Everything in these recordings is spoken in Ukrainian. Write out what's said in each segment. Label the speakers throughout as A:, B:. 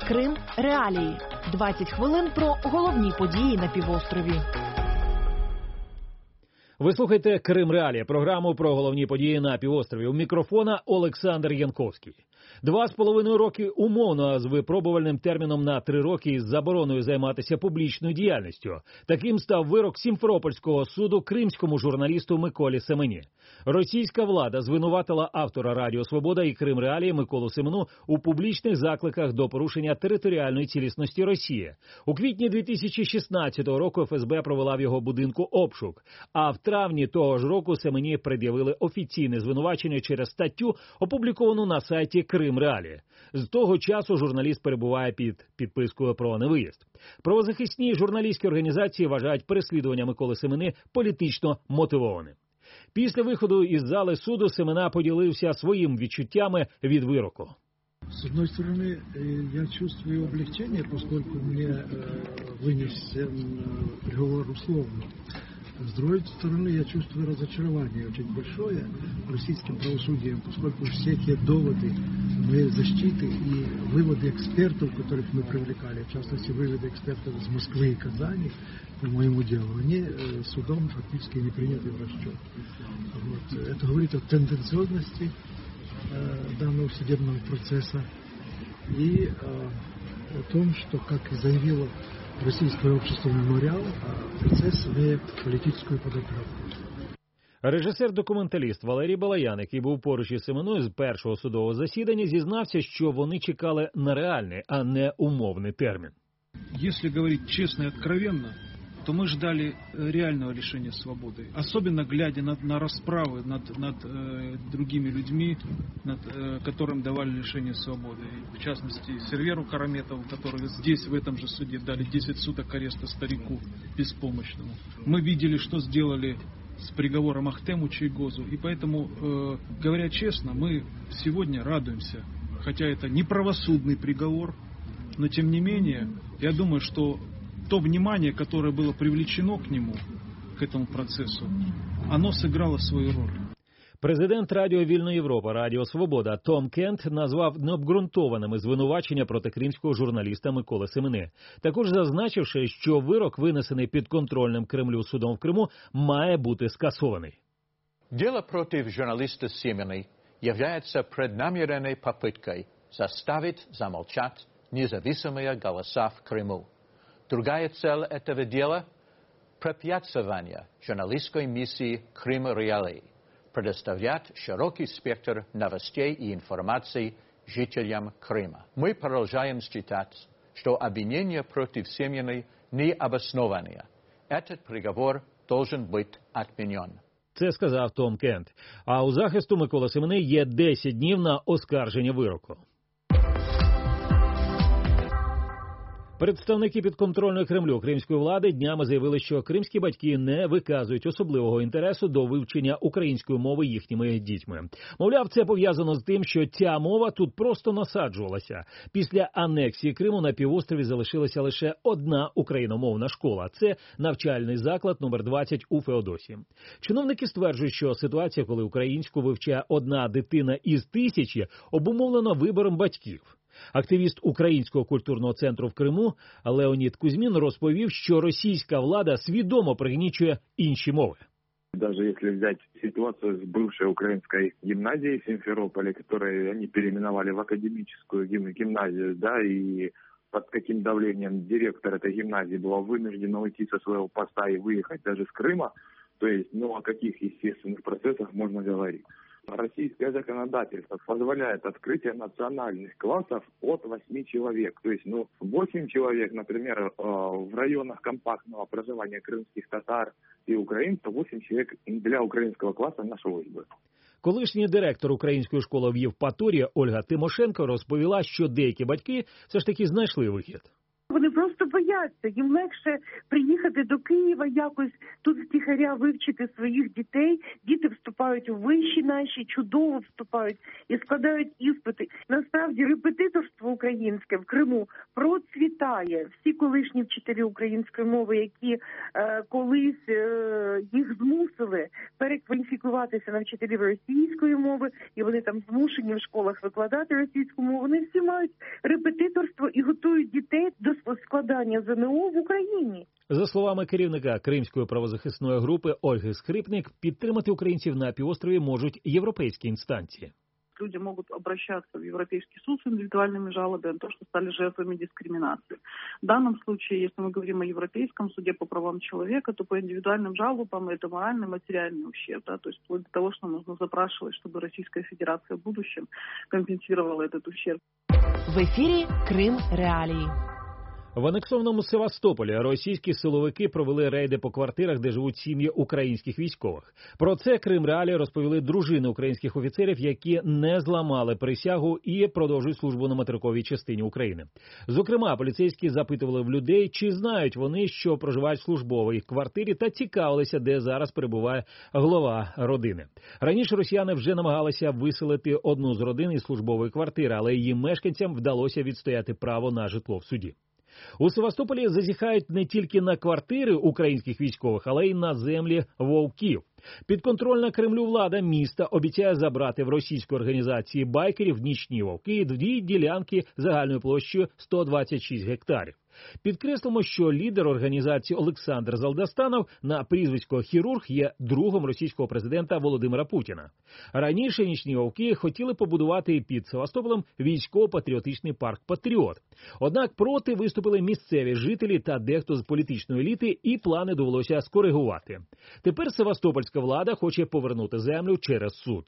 A: Крим Реалії. 20 хвилин про головні події на півострові.
B: Ви слухаєте Крим Реалії, програму про головні події на півострові. У мікрофона Олександр Янковський. 2,5 роки умовно з випробувальним терміном на 3 роки із забороною займатися публічною діяльністю. Таким став вирок Сімферопольського суду кримському журналісту Миколі Семені. Російська влада звинуватила автора Радіо Свобода і Крим Реалії Миколу Семену у публічних закликах до порушення територіальної цілісності Росії. У квітні 2016 року ФСБ провела в його будинку обшук, а в травні того ж року Семені пред'явили офіційне звинувачення через статтю, опубліковану на сайті Крим Реалії. З того часу журналіст перебуває під підпискою про невиїзд. Правозахисні журналістські організації вважають переслідування Миколи Семени політично мотивованим. Після виходу із зали суду Семена поділився своїми відчуттями від вироку.
C: С одной стороны, я чувствую облегчение, поскольку мне вынесен приговор условно. С другой стороны, я чувствую разочарование очень большое российским правосудием, поскольку все те доводы моей защиты и выводы экспертов, которых мы привлекали, в частности, выводы экспертов из Москвы и Казани по моему делу, они судом фактически не приняты в расчет. Вот. Это говорит о тенденциозности данного судебного процесса и о том, что, как и заявило Российское общество «Мемориал», процесс имеет политическую подоплёку.
B: Режисер-документаліст Валерій Балаян, який був поруч із Семеною з першого судового засідання, зізнався, що вони чекали на реальний, а не умовний термін.
D: Если говорить честно и откровенно, то мы ждали реального лишения свободы. Особенно глядя на расправы над другими людьми, которым давали лишение свободы. В частности, Серверу Караметову, который здесь, в этом же суде, дали 10 суток ареста старику беспомощному. Мы видели, что сделали с приговором Ахтему Чайгозу. И поэтому, говоря честно, мы сегодня радуемся. Хотя это не правосудный приговор, но тем не менее, я думаю, что то внимание, которое было привлечено к нему, к этому процессу, оно сыграло свою роль.
B: Президент Радіо Вільна Європа, Радіо Свобода Том Кент назвав необґрунтованими звинувачення проти кримського журналіста Миколи Семени. Також зазначивши, що вирок, винесений підконтрольним Кремлю судом в Криму, має бути скасований.
E: Дело против журналиста Семены является преднамеренной попыткой заставить замолчать независимые голоса в Крыму. Другая цель этого дела – препятствование журналистской миссии Крим Реалии, предоставлять широкий спектр новостей и информации жителям Крыма. Мы продолжаем считать, что обвинения против Семены не обоснованы. Этот приговор должен быть отменен.
B: Це сказав Том Кент. А у захисту Миколи Семени є 10 днів на оскарження вироку. Представники підконтрольної Кремлю кримської влади днями заявили, що кримські батьки не виказують особливого інтересу до вивчення української мови їхніми дітьми. Мовляв, це пов'язано з тим, що ця мова тут просто насаджувалася. Після анексії Криму на півострові залишилася лише одна україномовна школа. Це навчальний заклад номер 20 у Феодосії. Чиновники стверджують, що ситуація, коли українську вивчає одна дитина із 1000, обумовлена вибором батьків. Активіст Українського культурного центру в Криму Леонід Кузьмін розповів, що російська влада свідомо пригнічує інші мови.
F: Даже если взять ситуацию с бывшей украинской гимназией в Симферополе, которую они переименовали в академическую гимназию, да, и под каким давлением директор этой гимназии была вынуждена уйти со своего поста и выехать даже с Крыма, то есть, о каких естественных процессах можно говорить? Российское законодательство позволяет открытие национальных классов от 8 человек. То есть, 8 человек, например, в районах компактного проживания крымских татар и украинцев, 8 человек для украинского класса нашлось бы.
B: Колишній директор української школи в Євпаторії Ольга Тимошенко розповіла, що деякі батьки все ж таки знайшли вихід.
G: Вони просто бояться, їм легше приїхати до Києва, якось тут втіхаря вивчити своїх дітей. Діти вступають у виші наші, чудово вступають і складають іспити. Насправді репетиторство українське в Криму процвітає. Всі колишні вчителі української мови, які колись їх змусили перекваліфікуватися на вчителів російської мови, і вони там змушені в школах викладати російську мову, вони всі мають репетиторство і готують дітей до складання ЗНО в Україні.
B: За словами керівника Кримської правозахисної групи Ольги Скрипник, підтримати українців на півострові можуть європейські інстанції.
H: Люди могут обращаться в Европейский суд с индивидуальными жалобами на то, что стали жертвами дискриминации. В данном случае, если мы говорим о Европейском суде по правам человека, то по индивидуальным жалобам это моральный, материальный ущерб. Да? То есть вплоть до того, что нужно запрашивать, чтобы Российская Федерация в будущем компенсировала этот ущерб.
A: В ефірі Крим Реалії.
B: В анексованому Севастополі російські силовики провели рейди по квартирах, де живуть сім'ї українських військових. Про це Крим Реалії розповіли дружини українських офіцерів, які не зламали присягу і продовжують службу на материковій частині України. Зокрема, поліцейські запитували в людей, чи знають вони, що проживають в службовій квартирі, та цікавилися, де зараз перебуває глава родини. Раніше росіяни вже намагалися виселити одну з родин із службової квартири, але її мешканцям вдалося відстояти право на житло в суді. У Севастополі зазіхають не тільки на квартири українських військових, але й на землі вовків. Підконтрольна Кремлю влада міста обіцяє забрати в російської організації байкерів нічні вовки 2 ділянки загальною площею 126 гектарів. Підкреслимо, що лідер організації Олександр Залдастанов на прізвисько «Хірург» є другом російського президента Володимира Путіна. Раніше нічні вовки хотіли побудувати під Севастополем військово-патріотичний парк «Патріот». Однак проти виступили місцеві жителі та дехто з політичної еліти, і плани довелося скоригувати. Тепер севастопольська влада хоче повернути землю через суд.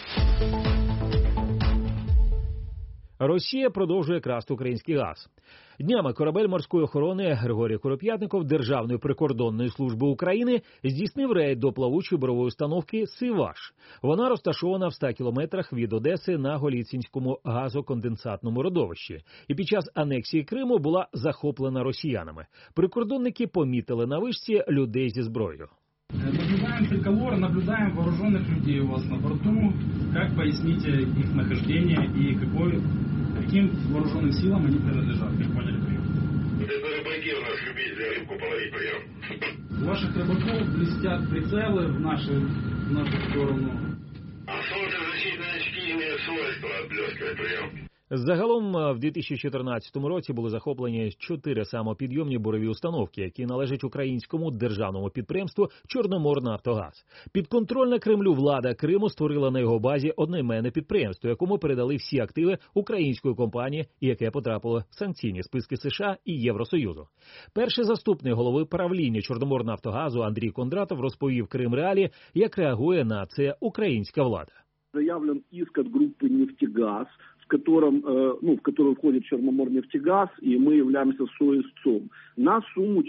B: Росія продовжує красти український газ. Днями корабель морської охорони Григорій Куроп'ятников Державної прикордонної служби України здійснив рейд до плавучої бурової установки «Сиваш». Вона розташована в 100 кілометрах від Одеси на Голіцинському газоконденсатному родовищі. І під час анексії Криму була захоплена росіянами. Прикордонники помітили на вишці людей зі зброєю.
I: Наблюдаем триколор, наблюдаем вооруженных людей у вас на борту. Как поясните их нахождение и каким вооруженным силам они принадлежат? Как поняли, прием?
J: Это рыбаки у нас любители рыбку половить, прием.
I: У ваших рыбаков блестят прицелы в нашу сторону.
J: А солнцезащитные очки имеют свойство отблескивать, прием.
B: Загалом в 2014 році були захоплені 4 самопідйомні бурові установки, які належать українському державному підприємству «Чорноморнафтогаз». Підконтрольна Кремлю влада Криму створила на його базі одноіменне підприємство, якому передали всі активи української компанії, яке потрапило в санкційні списки США і Євросоюзу. Перший заступник голови правління «Чорноморнафтогазу» Андрій Кондратов розповів Крим Реалії, як реагує на це українська влада.
K: Заявлен иск от группы «Нефтегаз», в которую входит Черноморнефтегаз, и мы являемся соисцом, на сумму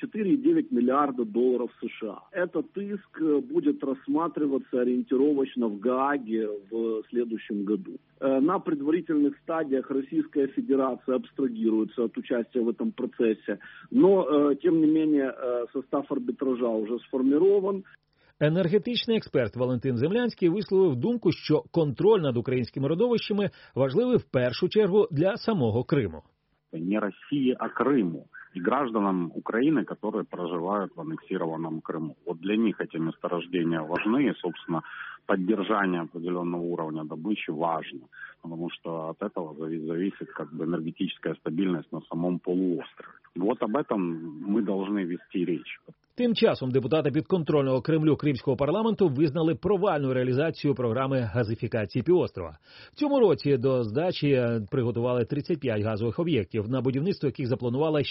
K: 4,9 миллиарда долларов США. Этот иск будет рассматриваться ориентировочно в Гааге в следующем году. На предварительных стадиях Российская Федерация абстрагируется от участия в этом процессе, но, тем не менее, состав арбитража уже сформирован.
B: Енергетичний експерт Валентин Землянський висловив думку, що контроль над українськими родовищами важливий в першу чергу для самого Криму.
L: Не России, а Крыму и гражданам Украины, которые проживают в аннексированном Крыму. Вот для них эти месторождения важны, и, собственно, поддержание определенного уровня добычи важно, потому что от этого зависит энергетическая стабильность на самом полуострове. Вот об этом мы должны вести речь.
B: Тим часом депутати підконтрольного Кремлю Кримського парламенту визнали провальну реалізацію програми газифікації півострова. В цьому році до здачі приготували 35 газових об'єктів, на будівництво яких запланували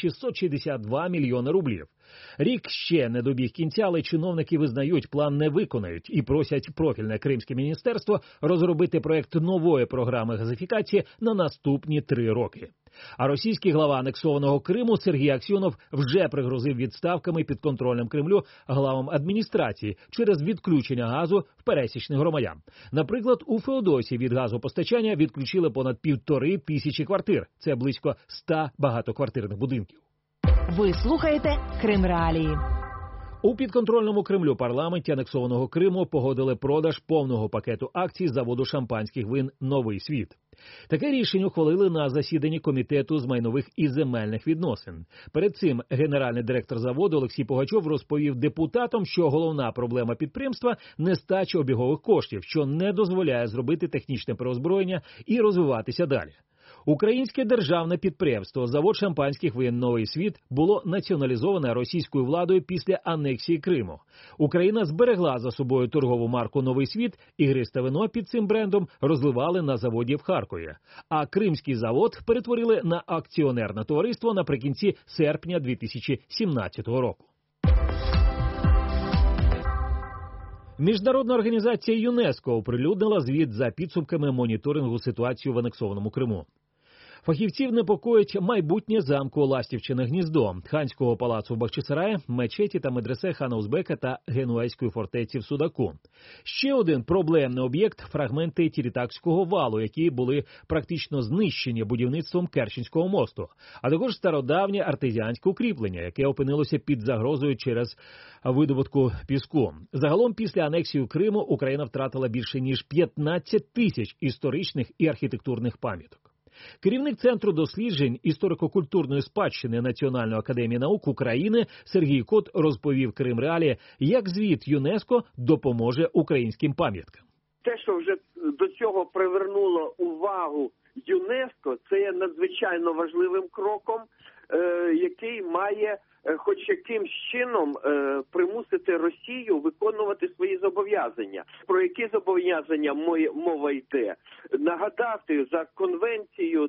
B: 662 мільйони рублів. Рік ще не добіг кінця, але чиновники визнають, план не виконають і просять профільне Кримське міністерство розробити проект нової програми газифікації на наступні 3 роки. А російський глава анексованого Криму Сергій Аксьонов вже пригрозив відставками підконтрольним Кремлю главам адміністрації через відключення газу в пересічних громадян. Наприклад, у Феодосії від газопостачання відключили понад 1500 квартир. Це близько 100 багатоквартирних будинків.
A: Ви слухаєте Крим Реалії.
B: У підконтрольному Кремлю парламенті анексованого Криму погодили продаж повного пакету акцій заводу шампанських вин «Новий світ». Таке рішення ухвалили на засіданні Комітету з майнових і земельних відносин. Перед цим генеральний директор заводу Олексій Погачов розповів депутатам, що головна проблема підприємства – нестача обігових коштів, що не дозволяє зробити технічне переозброєння і розвиватися далі. Українське державне підприємство «Завод шампанських ВН Новий світ» було націоналізоване російською владою після анексії Криму. Україна зберегла за собою торгову марку «Новий світ», ігристе вино під цим брендом розливали на заводі в Харкові. А кримський завод перетворили на акціонерне товариство наприкінці серпня 2017 року. Міжнародна організація ЮНЕСКО оприлюднила звіт за підсумками моніторингу ситуації в анексованому Криму. Фахівців непокоїть майбутнє замку Ластівчине гніздо, ханського палацу в Бахчисараї, мечеті та медресе хана Узбека та Генуейської фортеці в Судаку. Ще один проблемний об'єкт – фрагменти Тірітакського валу, які були практично знищені будівництвом Керченського мосту, а також стародавнє артезіанське укріплення, яке опинилося під загрозою через видобутку піску. Загалом після анексії Криму Україна втратила більше ніж 15 тисяч історичних і архітектурних пам'яток. Керівник Центру досліджень історико-культурної спадщини Національної академії наук України Сергій Кот розповів Кримреалії, як звіт ЮНЕСКО допоможе українським пам'яткам.
M: Те, що вже до цього привернуло увагу ЮНЕСКО, це є надзвичайно важливим кроком, який має хоч якимсь чином примусити Росію виконувати свої зобов'язання. Про які зобов'язання мова йде? Нагадати за конвенцією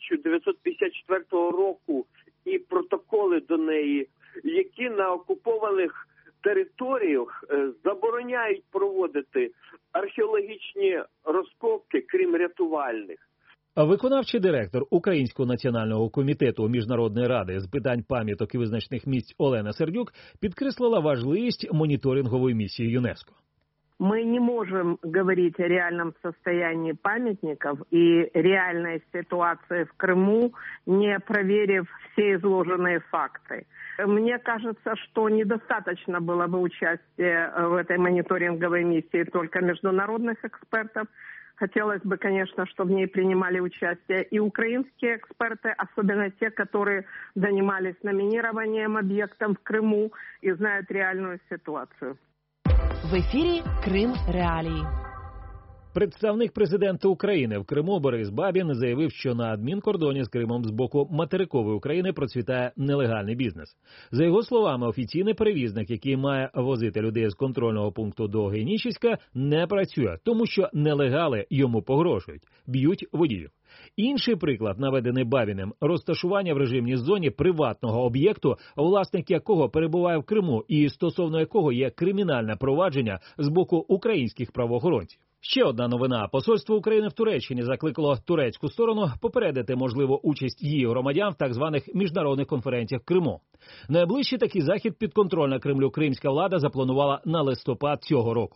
M: 1954 року і протоколи до неї, які на окупованих територіях забороняють проводити археологічні розкопки, крім рятувальних.
B: Виконавчий директор Українського національного комітету Міжнародної ради з питань пам'яток і визначних місць Олена Сердюк підкреслила важливість моніторингової місії ЮНЕСКО.
N: Мы не можем говорить о реальном состоянии памятников и реальной ситуации в Крыму, не проверив все изложенные факты. Мне кажется, что недостаточно было бы участия в этой мониторинговой миссии только международных экспертов. Хотелось бы, конечно, чтобы в ней принимали участие и украинские эксперты, особенно те, которые занимались номинированием объектов в Крыму и знают реальную ситуацию.
A: В ефірі Крим Реалії.
B: Представник президента України в Криму Борис Бабін заявив, що на адмінкордоні з Кримом з боку материкової України процвітає нелегальний бізнес. За його словами, офіційний перевізник, який має возити людей з контрольного пункту до Генічеська, не працює, тому що нелегали йому погрожують, б'ють водіїв. Інший приклад, наведений Бабіним – розташування в режимній зоні приватного об'єкту, власник якого перебуває в Криму і стосовно якого є кримінальне провадження з боку українських правоохоронців. Ще одна новина. Посольство України в Туреччині закликало турецьку сторону попередити можливу участь її громадян в так званих міжнародних конференціях в Криму. Найближчий такий захід підконтрольна Кремлю кримська влада запланувала на листопад цього року.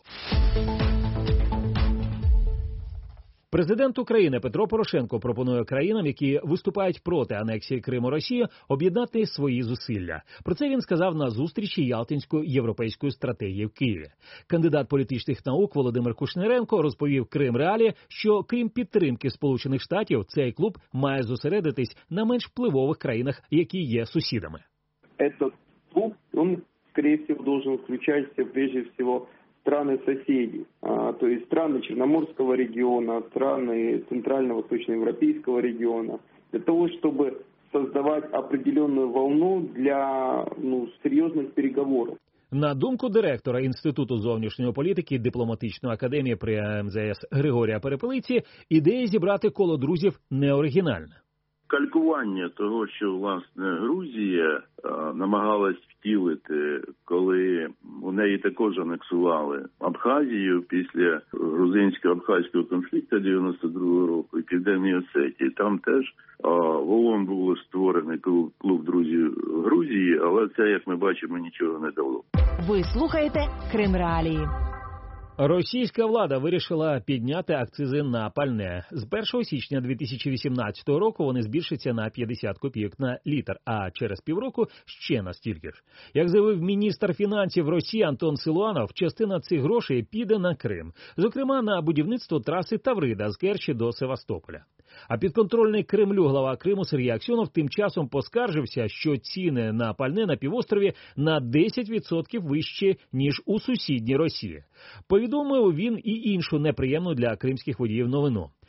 B: Президент України Петро Порошенко пропонує країнам, які виступають проти анексії Криму Росії, об'єднати свої зусилля. Про це він сказав на зустрічі Ялтинської європейської стратегії в Києві. Кандидат політичних наук Володимир Кушніренко розповів Кримреалії, що крім підтримки Сполучених Штатів, цей клуб має зосередитись на менш впливових країнах, які є сусідами.
O: Этот клуб, он, скорее всего, должен включать прежде всего страны-соседи, то есть страны Черноморского региона, страны Центрально-Восточноевропейского региона, для того, чтобы создавать определенную волну для серьезных переговоров.
B: На думку директора Інституту зовнішньої політики і дипломатичної академії при МЗС Григорія Перепелиці, ідея зібрати коло друзів не оригінальна.
P: Калькування того, що, власне, Грузія намагалась втілити, коли у неї також анексували Абхазію після грузинсько-абхазького конфлікту 92-го року і Південній Осетії. Там теж в ООН було створений клуб друзів Грузії, але це, як ми бачимо, нічого не дало.
A: Ви слухаєте Кримреалії.
B: Російська влада вирішила підняти акцизи на пальне. З 1 січня 2018 року вони збільшаться на 50 копійок на літр, а через півроку ще на стільки ж. Як заявив міністр фінансів Росії Антон Силуанов, частина цих грошей піде на Крим. Зокрема, на будівництво траси Таврида з Керчі до Севастополя. А підконтрольний Кремлю глава Криму Сергій Аксьонов тим часом поскаржився, що ціни на пальне на півострові на 10% вищі, ніж у сусідній Росії. Повідомив він і іншу неприємну для кримських водіїв новину.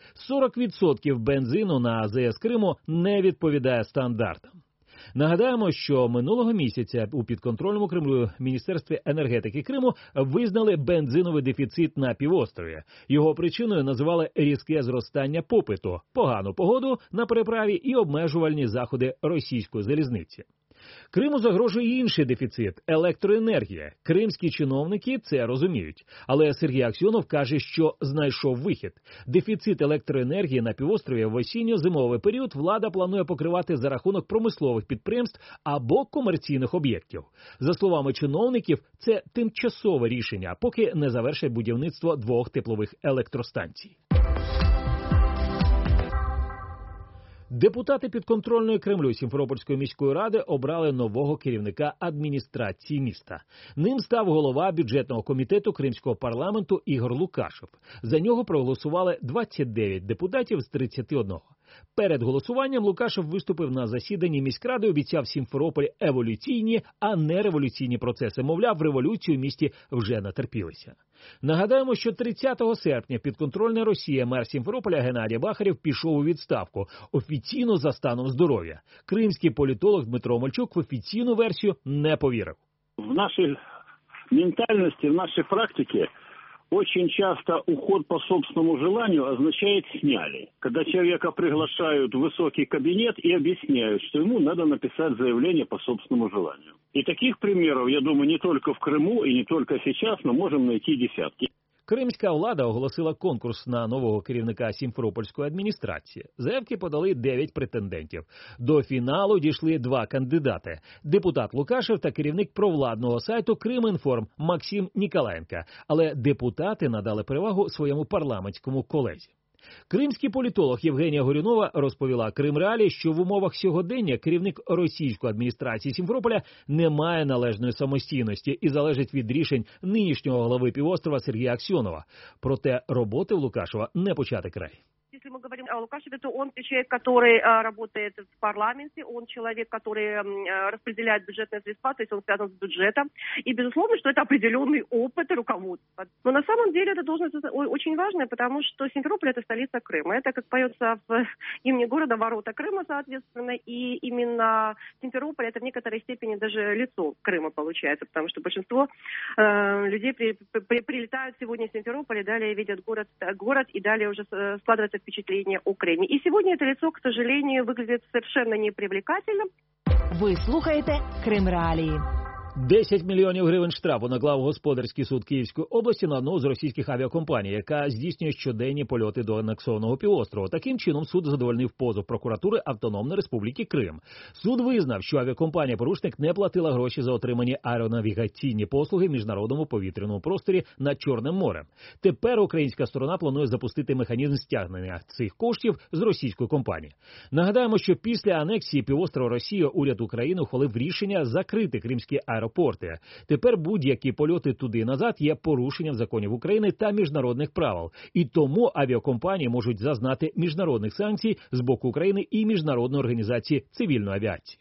B: 40% бензину на АЗС Криму не відповідає стандартам. Нагадаємо, що минулого місяця у підконтрольному Кремлю Міністерстві енергетики Криму визнали бензиновий дефіцит на півострові. Його причиною називали різке зростання попиту, погану погоду на переправі і обмежувальні заходи російської залізниці. Криму загрожує інший дефіцит – електроенергія. Кримські чиновники це розуміють. Але Сергій Аксьонов каже, що знайшов вихід. Дефіцит електроенергії на півострові в осінньо-зимовий період влада планує покривати за рахунок промислових підприємств або комерційних об'єктів. За словами чиновників, це тимчасове рішення, поки не завершать будівництво 2 теплових електростанцій. Депутати підконтрольної Кремлю Сімферопольської міської ради обрали нового керівника адміністрації міста. Ним став голова бюджетного комітету Кримського парламенту Ігор Лукашев. За нього проголосували 29 депутатів з 31. Перед голосуванням Лукашев виступив на засіданні міськради і обіцяв Сімферополі еволюційні, а не революційні процеси. Мовляв, революцію в місті вже натерпілися. Нагадаємо, що 30 серпня підконтрольна Росія мер Сімферополя Геннадій Бахарєв пішов у відставку, офіційно за станом здоров'я. Кримський політолог Дмитро Мальчук в офіційну версію не повірив.
Q: В нашей ментальности, в нашей практике очень часто уход по собственному желанию означает «сняли». Когда человека приглашают в высокий кабинет и объясняют, что ему надо написать заявление по собственному желанию. И таких примеров, я думаю, не только в Крыму и не только сейчас, но можем найти десятки.
B: Кримська влада оголосила конкурс на нового керівника Сімферопольської адміністрації. Заявки подали 9 претендентів. До фіналу дійшли 2 кандидати – депутат Лукашев та керівник провладного сайту «Кримінформ» Максим Ніколаєнко. Але депутати надали перевагу своєму парламентському колезі. Кримський політолог Євгенія Горюнова розповіла Кримреалії, що в умовах сьогодення керівник російської адміністрації Сімферополя не має належної самостійності і залежить від рішень нинішнього глави півострова Сергія Аксьонова. Проте роботи в Лукашева не почати край.
R: Если мы говорим о Лукашеве, то он человек, который работает в парламенте, он человек, который распределяет бюджетные средства, то есть он связан с бюджетом. И, безусловно, что это определенный опыт руководства. Но на самом деле эта должность очень важная, потому что Симферополь – это столица Крыма. Это, как поется в гимне города, ворота Крыма, соответственно. И именно Симферополь – это в некоторой степени даже лицо Крыма получается, потому что большинство людей прилетают сегодня в Симферополь, и далее видят город, и далее уже складывается впечатление о Крыме. И сегодня это лицо, к сожалению, выглядит совершенно непривлекательным.
A: Ви слухаєте Кримреалії.
B: 10 мільйонів гривень штрафу наклав господарський суд Київської області на одну з російських авіакомпаній, яка здійснює щоденні польоти до анексованого півострова. Таким чином суд задовольнив позов прокуратури Автономної Республіки Крим. Суд визнав, що авіакомпанія-порушник не платила гроші за отримані аеронавігаційні послуги в міжнародному повітряному просторі над Чорним морем. Тепер українська сторона планує запустити механізм стягнення цих коштів з російської компанії. Нагадаємо, що після анексії півострова Росії уряд України ухвалив рішення закрити кримські аеропорти. Тепер будь-які польоти туди-назад є порушенням законів України та міжнародних правил. І тому авіакомпанії можуть зазнати міжнародних санкцій з боку України і Міжнародної організації цивільної авіації.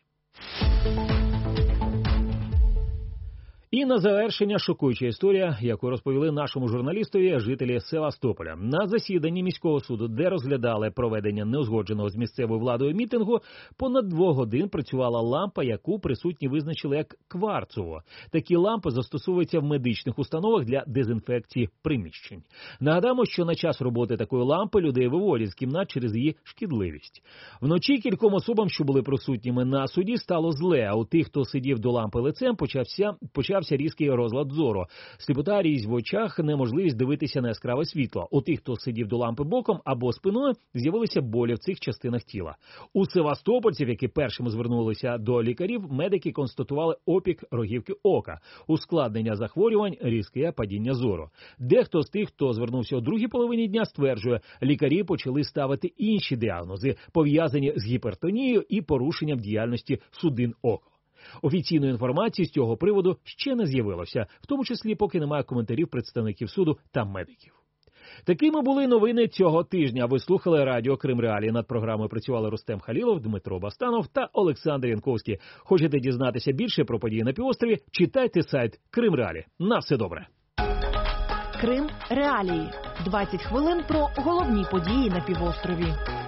B: І на завершення шокуюча історія, яку розповіли нашому журналістові жителі Севастополя. На засіданні міського суду, де розглядали проведення неузгодженого з місцевою владою мітингу, понад 2 годин працювала лампа, яку присутні визначили як кварцову. Такі лампи застосовуються в медичних установах для дезінфекції приміщень. Нагадаємо, що на час роботи такої лампи людей виводять з кімнат через її шкідливість. Вночі кільком особам, що були присутніми на суді, стало зле, а у тих, хто сидів до лампи лицем, почався різкий розлад зору. Сліпота, різь в очах, неможливість дивитися на яскраве світло. У тих, хто сидів до лампи боком або спиною, з'явилися болі в цих частинах тіла. У севастопольців, які першими звернулися до лікарів, медики констатували опік рогівки ока, ускладнення захворювань, різке падіння зору. Дехто з тих, хто звернувся у другій половині дня, стверджує, лікарі почали ставити інші діагнози, пов'язані з гіпертонією і порушенням діяльності судин ока. Офіційної інформації з цього приводу ще не з'явилося, в тому числі поки немає коментарів представників суду та медиків. Такими були новини цього тижня. Ви слухали радіо Кримреалії. Над програмою працювали Рустем Халілов, Дмитро Басданов та Олександр Янковський. Хочете дізнатися більше про події на півострові? Читайте сайт Кримреалії. На все добре!
A: Крим реалії. 20 хвилин про головні події на півострові.